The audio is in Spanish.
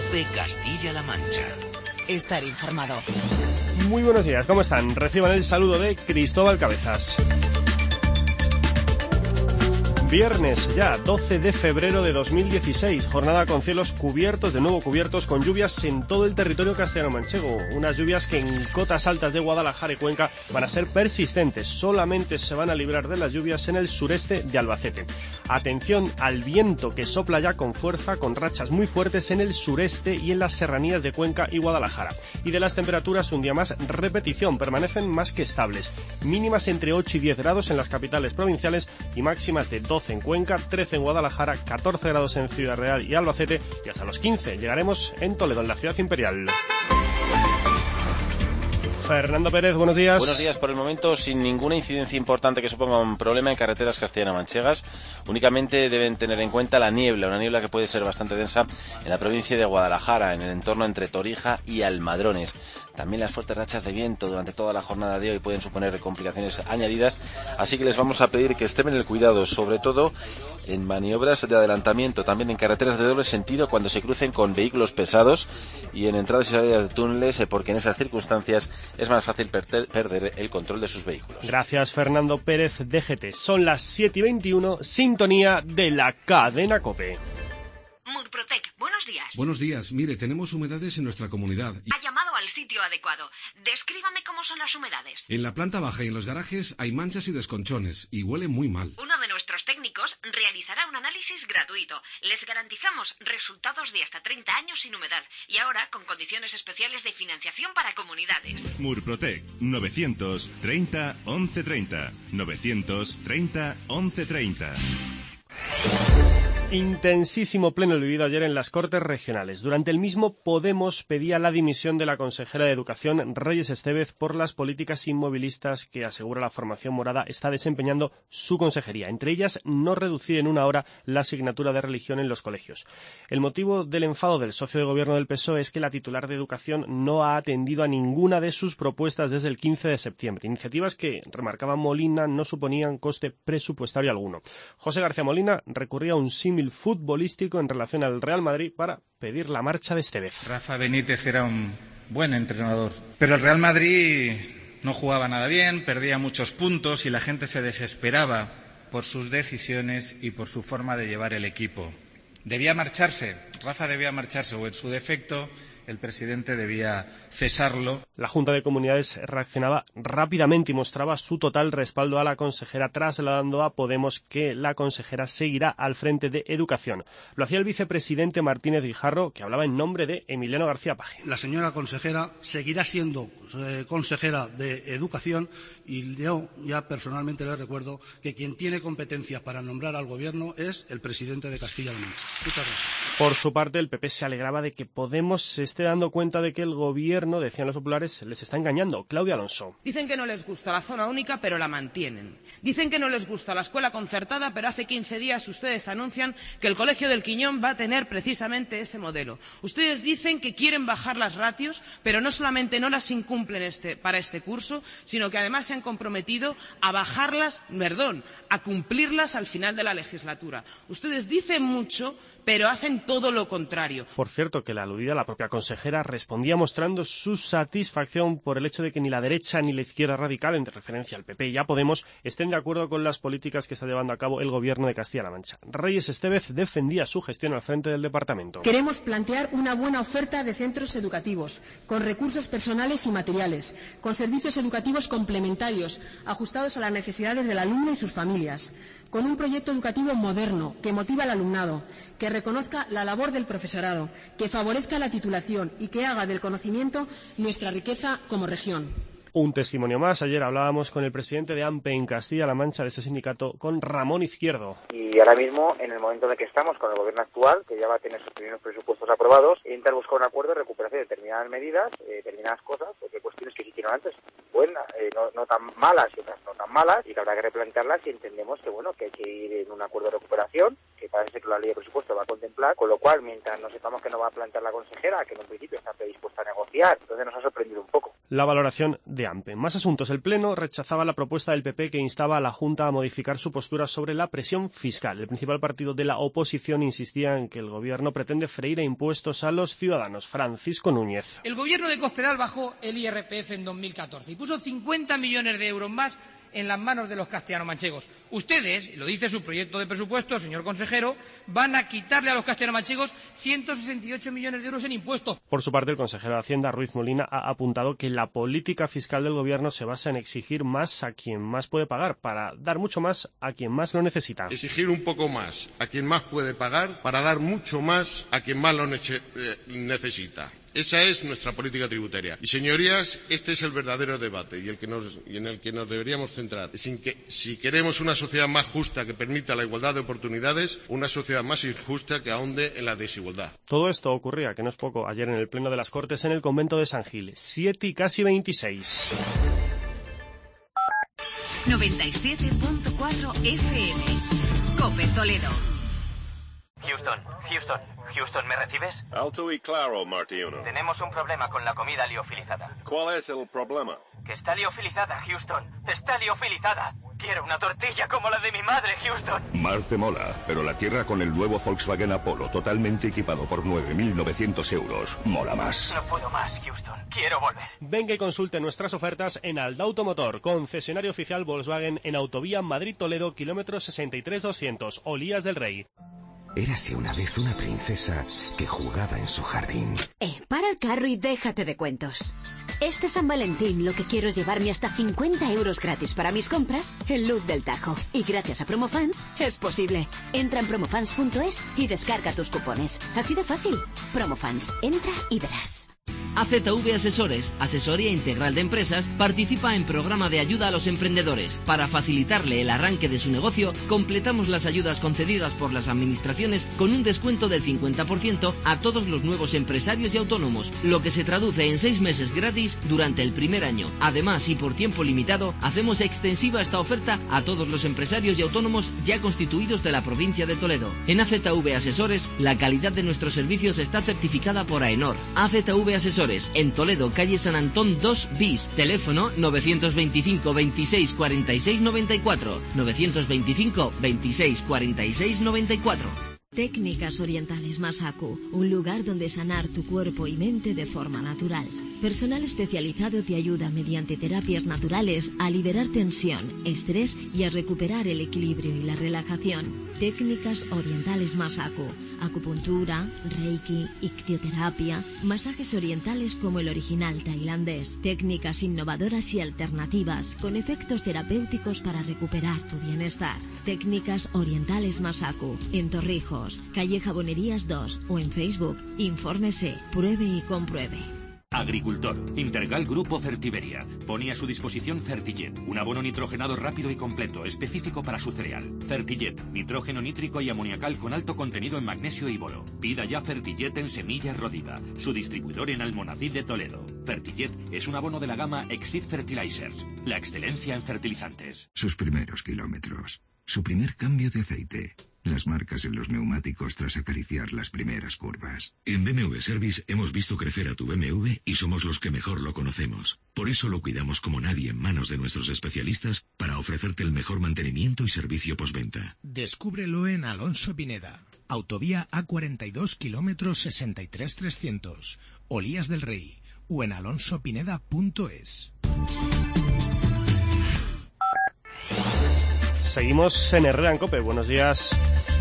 COPE Castilla-La Mancha. Estar informado. Muy buenos días, ¿cómo están? Reciban el saludo de Cristóbal Cabezas. Viernes ya, 12 de febrero de 2016, jornada con cielos cubiertos, de nuevo cubiertos, con lluvias en todo el territorio castellano-manchego. Unas lluvias que en cotas altas de Guadalajara y Cuenca van a ser persistentes. Solamente se van a librar de las lluvias en el sureste de Albacete. Atención al viento que sopla ya con fuerza, con rachas muy fuertes en el sureste y en las serranías de Cuenca y Guadalajara. Y de las temperaturas, un día más, repetición, permanecen más que estables. Mínimas entre 8 y 10 grados en las capitales provinciales y máximas de 12 en Cuenca, 13 en Guadalajara, 14 grados en Ciudad Real y Albacete y hasta los 15 llegaremos en Toledo, en la ciudad imperial. Fernando Pérez, buenos días. Buenos días. Por el momento, sin ninguna incidencia importante que suponga un problema en carreteras castellano-manchegas. Únicamente deben tener en cuenta la niebla, una niebla que puede ser bastante densa en la provincia de Guadalajara, en el entorno entre Torija y Almadrones. También las fuertes rachas de viento durante toda la jornada de hoy pueden suponer complicaciones añadidas, así que les vamos a pedir que extremen el cuidado, sobre todo en maniobras de adelantamiento, también en carreteras de doble sentido cuando se crucen con vehículos pesados y en entradas y salidas de túneles, porque en esas circunstancias es más fácil perder el control de sus vehículos. Gracias, Fernando Pérez, DGT. Son las 7:21, sintonía de la cadena COPE. Murprotec, buenos días. Buenos días. Mire, tenemos humedades en nuestra comunidad. Ha llamado al sitio adecuado. Descríbame cómo son las humedades. En la planta baja y en los garajes hay manchas y desconchones y huele muy mal. Uno de nuestros técnicos realizará un análisis gratuito. Les garantizamos resultados de hasta 30 años sin humedad y ahora con condiciones especiales de financiación para comunidades. Murprotec, 930 1130. 930 1130. Intensísimo pleno el vivido ayer en las Cortes Regionales. Durante el mismo, Podemos pedía la dimisión de la consejera de Educación, Reyes Estévez, por las políticas inmovilistas que, asegura la formación morada, está desempeñando su consejería. Entre ellas, no reducir en 1 hora la asignatura de religión en los colegios. El motivo del enfado del socio de gobierno del PSOE es que la titular de Educación no ha atendido a ninguna de sus propuestas desde el 15 de septiembre. Iniciativas que, remarcaba Molina, no suponían coste presupuestario alguno. José García Molina recurría a un símil futbolístico en relación al Real Madrid para pedir la marcha de Estévez. Rafa Benítez era un buen entrenador, pero el Real Madrid no jugaba nada bien, perdía muchos puntos y la gente se desesperaba por sus decisiones y por su forma de llevar el equipo. Debía marcharse, Rafa debía marcharse, o en su defecto el presidente debía cesarlo. La Junta de Comunidades reaccionaba rápidamente y mostraba su total respaldo a la consejera, trasladando a Podemos que la consejera seguirá al frente de Educación. Lo hacía el vicepresidente Martínez Guijarro, que hablaba en nombre de Emiliano García Paje. La señora consejera seguirá siendo consejera de Educación y yo ya personalmente le recuerdo que quien tiene competencias para nombrar al Gobierno es el presidente de Castilla-La Mancha. Muchas gracias. Por su parte, el PP se alegraba de que Podemos se esté dando cuenta de que el Gobierno, decían los populares, les está engañando. Claudia Alonso. Dicen que no les gusta la zona única, pero la mantienen. Dicen que no les gusta la escuela concertada, pero hace 15 días ustedes anuncian que el Colegio del Quiñón va a tener precisamente ese modelo. Ustedes dicen que quieren bajar las ratios, pero no solamente no las incumplen para este curso, sino que además se han comprometido a a cumplirlas al final de la legislatura. Ustedes dicen mucho, pero hacen todo lo contrario. Por cierto, que la aludida, la propia consejera, respondía mostrando su satisfacción por el hecho de que ni la derecha ni la izquierda radical, en referencia al PP y a Podemos, estén de acuerdo con las políticas que está llevando a cabo el Gobierno de Castilla-La Mancha. Reyes Estévez defendía su gestión al frente del departamento. Queremos plantear una buena oferta de centros educativos, con recursos personales y materiales, con servicios educativos complementarios, ajustados a las necesidades del alumno y sus familias, con un proyecto educativo moderno que motive al alumnado, que reconozca la labor del profesorado, que favorezca la titulación y que haga del conocimiento nuestra riqueza como región. Un testimonio más. Ayer hablábamos con el presidente de AMPE en Castilla-La Mancha, de ese sindicato, con Ramón Izquierdo. Y ahora mismo, en el momento en el que estamos con el gobierno actual, que ya va a tener sus primeros presupuestos aprobados, intentar buscar un acuerdo de recuperación de determinadas medidas, determinadas cosas, porque cuestiones que se hicieron antes buenas, no tan malas y otras no tan malas, y que habrá que replantearlas y entendemos que hay que ir en un acuerdo de recuperación, que parece que la ley de presupuesto va a contemplar, con lo cual, mientras no sepamos que no va a plantear la consejera, que en un principio está predispuesta a negociar, entonces nos ha sorprendido un poco. La valoración de de AMPE. Más asuntos. El Pleno rechazaba la propuesta del PP que instaba a la Junta a modificar su postura sobre la presión fiscal. El principal partido de la oposición insistía en que el Gobierno pretende freír a impuestos a los ciudadanos. Francisco Núñez. El Gobierno de Cospedal bajó el IRPF en 2014 y puso 50 millones de euros más en las manos de los castellano-manchegos. Ustedes, y lo dice su proyecto de presupuesto, señor consejero, van a quitarle a los castellano-manchegos 168 millones de euros en impuestos. Por su parte, el consejero de Hacienda, Ruiz Molina, ha apuntado que la política fiscal del Gobierno se basa en exigir más a quien más puede pagar, para dar mucho más a quien más lo necesita. Exigir un poco más a quien más puede pagar para dar mucho más a quien más lo necesita. Esa es nuestra política tributaria. Y, señorías, este es el verdadero debate y en el que nos deberíamos centrar. Si queremos una sociedad más justa que permita la igualdad de oportunidades, una sociedad más injusta que ahonde en la desigualdad. Todo esto ocurría, que no es poco, ayer en el Pleno de las Cortes en el convento de San Gil. 7 y casi 26. 97.4 FM. COPE Toledo. Houston, ¿me recibes? Alto y claro, Martí 1. Tenemos un problema con la comida liofilizada. ¿Cuál es el problema? Que está liofilizada, Houston. Está liofilizada. Quiero una tortilla como la de mi madre, Houston. Marte mola, pero la tierra con el nuevo Volkswagen Apollo totalmente equipado por 9.900 euros. Mola más. No puedo más, Houston. Quiero volver. Venga y consulte nuestras ofertas en Alda Automotor, concesionario oficial Volkswagen en Autovía Madrid-Toledo, kilómetro 63-200, Olías del Rey. Érase una vez una princesa que jugaba en su jardín. Para el carro y déjate de cuentos. Este San Valentín lo que quiero es llevarme hasta 50 euros gratis para mis compras en Look del Tajo. Y gracias a Promofans es posible. Entra en promofans.es y descarga tus cupones. Así de fácil. Promofans, entra y verás. AZV Asesores, asesoría integral de empresas, participa en programa de ayuda a los emprendedores. Para facilitarle el arranque de su negocio, completamos las ayudas concedidas por las administraciones con un descuento del 50% a todos los nuevos empresarios y autónomos, lo que se traduce en 6 meses gratis durante el primer año. Además, y por tiempo limitado, hacemos extensiva esta oferta a todos los empresarios y autónomos ya constituidos de la provincia de Toledo. En AZV Asesores, la calidad de nuestros servicios está certificada por AENOR. AZV Asesores, en Toledo, calle San Antón 2 bis, teléfono 925 26 46 94, 925 26 46 94. Técnicas Orientales Masaku, un lugar donde sanar tu cuerpo y mente de forma natural. Personal especializado te ayuda mediante terapias naturales a liberar tensión, estrés y a recuperar el equilibrio y la relajación. Técnicas Orientales Masaku, acupuntura, reiki, ictioterapia, masajes orientales como el original tailandés, técnicas innovadoras y alternativas con efectos terapéuticos para recuperar tu bienestar. Técnicas Orientales Masaku, en Torrijos, calle Jabonerías 2 o en Facebook. Infórmese, pruebe y compruebe. Agricultor. Intergal Grupo Fertiberia. Pone a su disposición Fertillet, un abono nitrogenado rápido y completo, específico para su cereal. Fertillet, nitrógeno nítrico y amoniacal con alto contenido en magnesio y boro. Pida ya Fertillet en semillas Rodiva, su distribuidor en Almonacid de Toledo. Fertillet es un abono de la gama Exit Fertilizers, la excelencia en fertilizantes. Sus primeros kilómetros. Su primer cambio de aceite. Las marcas en los neumáticos tras acariciar las primeras curvas. En BMW Service hemos visto crecer a tu BMW y somos los que mejor lo conocemos. Por eso lo cuidamos como nadie en manos de nuestros especialistas para ofrecerte el mejor mantenimiento y servicio postventa. Descúbrelo en Alonso Pineda. Autovía A42 kilómetros 63 Olías del Rey o en alonsopineda.es. Seguimos en Herrera en COPE. Buenos días.